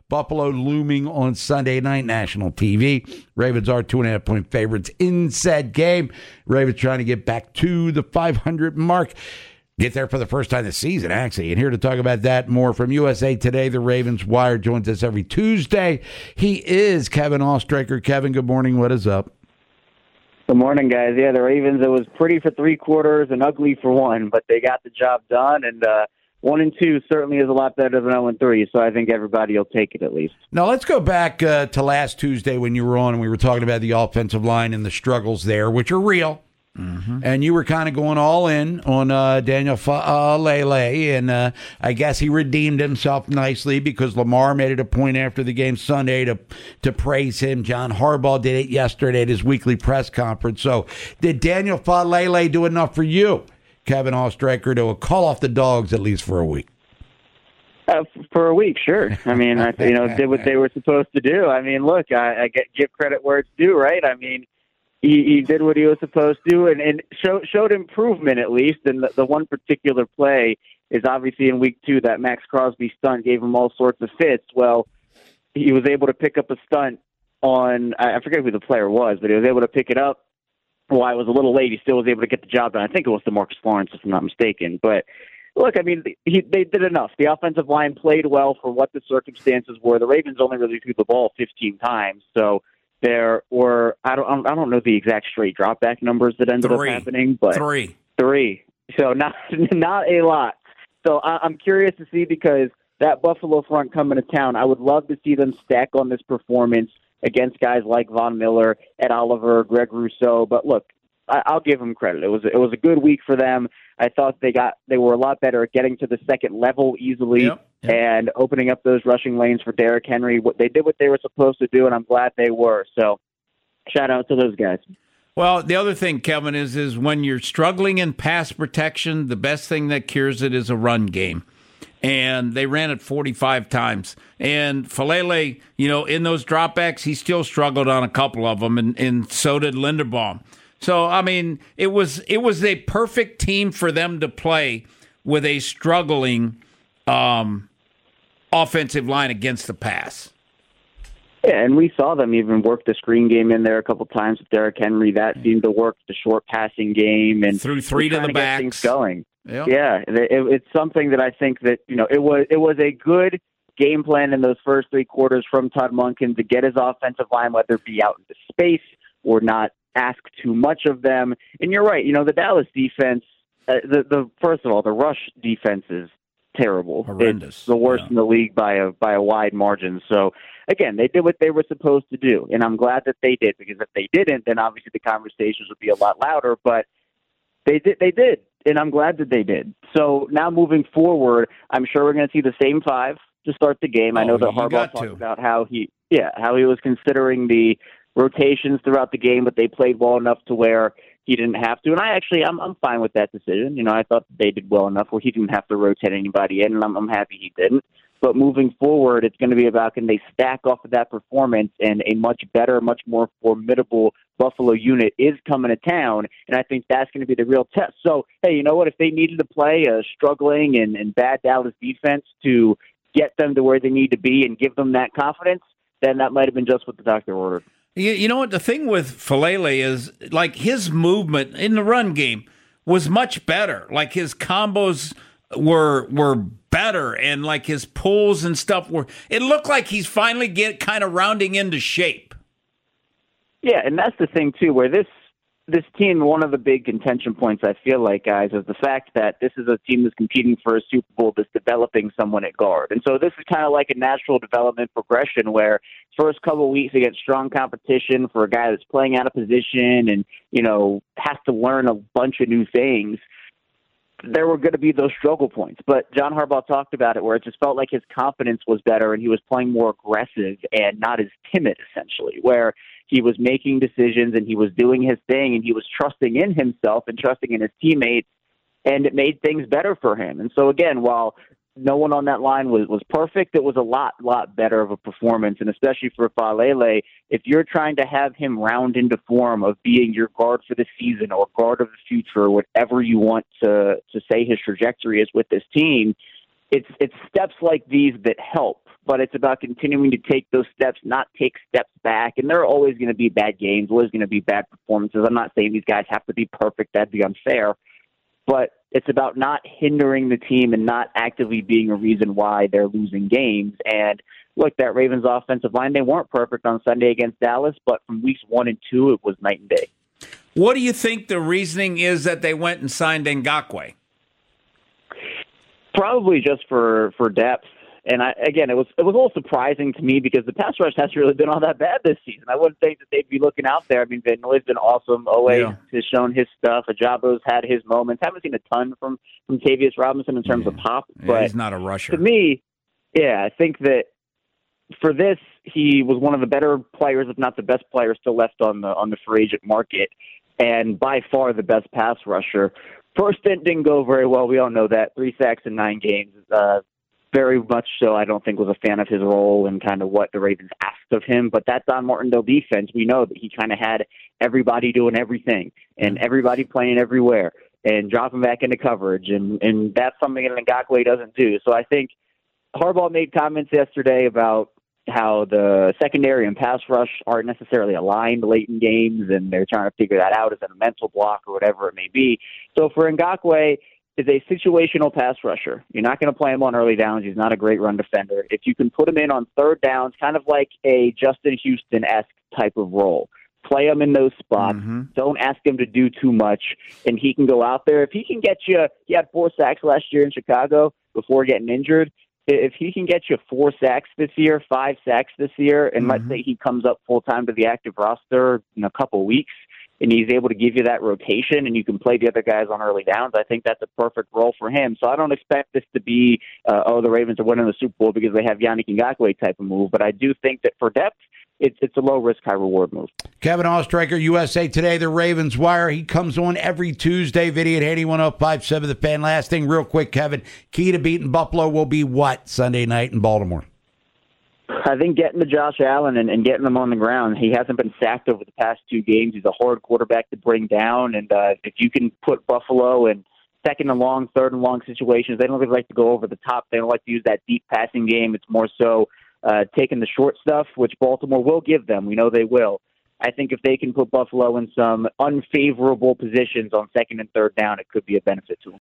Buffalo looming on Sunday night, national TV. Ravens are 2.5-point favorites in said game. Ravens trying to get back to the 500 mark. Get there for the first time this season, actually. And here to talk about that more from USA Today, the Ravens Wire joins us every Tuesday. He is Kevin Oestreicher. Kevin, good morning. What is up? Good morning, guys. Yeah, the Ravens, it was pretty for 3 quarters and ugly for 1, but they got the job done, and 1-2 certainly is a lot better than 0-3, so I think everybody will take it at least. Now, let's go back to last Tuesday when you were on and we were talking about the offensive line and the struggles there, which are real. Mm-hmm. And you were kind of going all in on Daniel Faalele, and I guess he redeemed himself nicely because Lamar made it a point after the game Sunday to praise him. John Harbaugh did it yesterday at his weekly press conference. So did Daniel Faalele do enough for you, Kevin Oestreicher, to call off the dogs at least for a week? For a week, sure. I mean, did what they were supposed to do. I mean, look, I give credit where it's due, right? I mean, He did what he was supposed to and showed improvement at least. And the one particular play is obviously in week 2, that Max Crosby stunt gave him all sorts of fits. Well, he was able to pick up a stunt on, I forget who the player was, but he was able to pick it up. While it was a little late, he still was able to get the job done. I think it was DeMarcus Lawrence, if I'm not mistaken. But look, I mean, they did enough. The offensive line played well for what the circumstances were. The Ravens only really threw the ball 15 times, so there were, I don't know the exact straight drop back numbers that ended up happening, but three. So not a lot. So I'm curious to see, because that Buffalo front coming to town, I would love to see them stack on this performance against guys like Von Miller, Ed Oliver, Greg Rousseau. But look, I'll give them credit. It was a good week for them. I thought they were a lot better at getting to the second level easily. Yep. And opening up those rushing lanes for Derrick Henry. They did what they were supposed to do, and I'm glad they were. So shout out to those guys. Well, the other thing, Kevin, is when you're struggling in pass protection, the best thing that cures it is a run game. And they ran it 45 times. And Faalele, in those dropbacks, he still struggled on a couple of them, and so did Linderbaum. So, I mean, it was a perfect team for them to play with a struggling offensive line against the pass. Yeah, and we saw them even work the screen game in there a couple times with Derrick Henry. That seemed to work, the short passing game, and threw 3 to the backs. Things going. Yep. Yeah, it's something that I think that it was a good game plan in those first 3 quarters from Todd Monken to get his offensive line, whether it be out into space or not ask too much of them. And you're right, the Dallas defense. First of all, the rush defense is terrible. Horrendous. It's the worst in the league by a wide margin. So again, they did what they were supposed to do, and I'm glad that they did, because if they didn't, then obviously the conversations would be a lot louder. But they did, and I'm glad that they did. So now moving forward, I'm sure we're going to see the same 5 to start the game. I know that Harbaugh talked about how he was considering the rotations throughout the game, but they played well enough to where he didn't have to. And I'm fine with that decision. I thought they did well enough where he didn't have to rotate anybody in, and I'm happy he didn't. But moving forward, it's going to be about, can they stack off of that performance, and a much better, much more formidable Buffalo unit is coming to town, and I think that's going to be the real test. So, hey, you know what? If they needed to play a struggling and bad Dallas defense to get them to where they need to be and give them that confidence, then that might have been just what the doctor ordered. You know what? The thing with Faalele is, like, his movement in the run game was much better. Like, his combos were better, and like his pulls and stuff it looked like he's finally kind of rounding into shape. Yeah, and that's the thing too, where this team, one of the big contention points, I feel like, guys, is the fact that this is a team that's competing for a Super Bowl that's developing someone at guard. And so this is kind of like a natural development progression where first couple of weeks against strong competition for a guy that's playing out of position and, has to learn a bunch of new things. There were going to be those struggle points. But John Harbaugh talked about it, where it just felt like his confidence was better and he was playing more aggressive and not as timid, essentially, where he was making decisions and he was doing his thing and he was trusting in himself and trusting in his teammates, and it made things better for him. And so, again, while no one on that line was perfect, it was a lot better of a performance. And especially for Faalele, if you're trying to have him round into form of being your guard for the season or guard of the future, or whatever you want to say his trajectory is with this team, it's steps like these that help. but it's about continuing to take those steps, not take steps back. And there are always going to be bad games, always going to be bad performances. I'm not saying these guys have to be perfect. That'd be unfair. But it's about not hindering the team and not actively being a reason why they're losing games. And look, that Ravens offensive line, they weren't perfect on Sunday against Dallas, but from weeks 1 and 2, it was night and day. What do you think the reasoning is that they went and signed Ngakoue? Probably just for depth. And again, it was a little surprising to me because the pass rush hasn't really been all that bad this season. I wouldn't think that they'd be looking out there. I mean, Van Noy's been awesome. Owe has shown his stuff. Ajabo's had his moments. Haven't seen a ton from Tavius Robinson in terms of pop. But he's not a rusher. To me, I think that for this, he was one of the better players, if not the best player still left on the free agent market, and by far the best pass rusher. First stint didn't go very well. We all know that. 3 sacks in 9 games. Very much so, I don't think was a fan of his role and kind of what the Ravens asked of him. But that Don Martindale defense, we know that he kind of had everybody doing everything and everybody playing everywhere and dropping back into coverage. And that's something that Ngakoue doesn't do. So I think Harbaugh made comments yesterday about how the secondary and pass rush aren't necessarily aligned late in games, and they're trying to figure that out as a mental block or whatever it may be. So for Ngakoue, is a situational pass rusher. You're not going to play him on early downs. He's not a great run defender. If you can put him in on third downs, kind of like a Justin Houston-esque type of role, play him in those spots. Don't ask him to do too much, and he can go out there. If he can get you, he had 4 sacks last year in Chicago before getting injured. If he can get you 4 sacks this year, 5 sacks this year, and let's say he comes up full-time to the active roster in a couple of weeks, and he's able to give you that rotation and you can play the other guys on early downs, I think that's a perfect role for him. So I don't expect this to be, the Ravens are winning the Super Bowl because they have Yannick Ngakoue type of move. But I do think that for depth, it's a low-risk, high-reward move. Kevin Oestreicher, USA Today, the Ravens Wire. He comes on every Tuesday, video at 81.057 The Fan. Last thing, real quick, Kevin, key to beating Buffalo will be what Sunday night in Baltimore? I think getting to Josh Allen and getting him on the ground. He hasn't been sacked over the past 2 games. He's a hard quarterback to bring down. And if you can put Buffalo in second and long, third and long situations, they don't really like to go over the top. They don't like to use that deep passing game. It's more so taking the short stuff, which Baltimore will give them. We know they will. I think if they can put Buffalo in some unfavorable positions on second and third down, it could be a benefit to them.